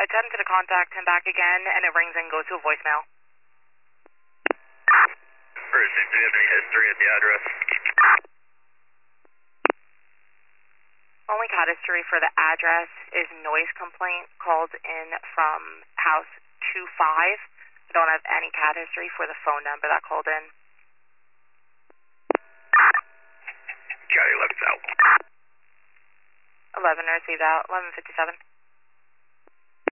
attempt to contact him back again, and it rings and goes to a voicemail. First, do you have any history at the address? Only CAD history for the address is noise complaint called in from house 25. I don't have any CAD history for the phone number that called in. Charlie 11's out. 11 received out, 11:57.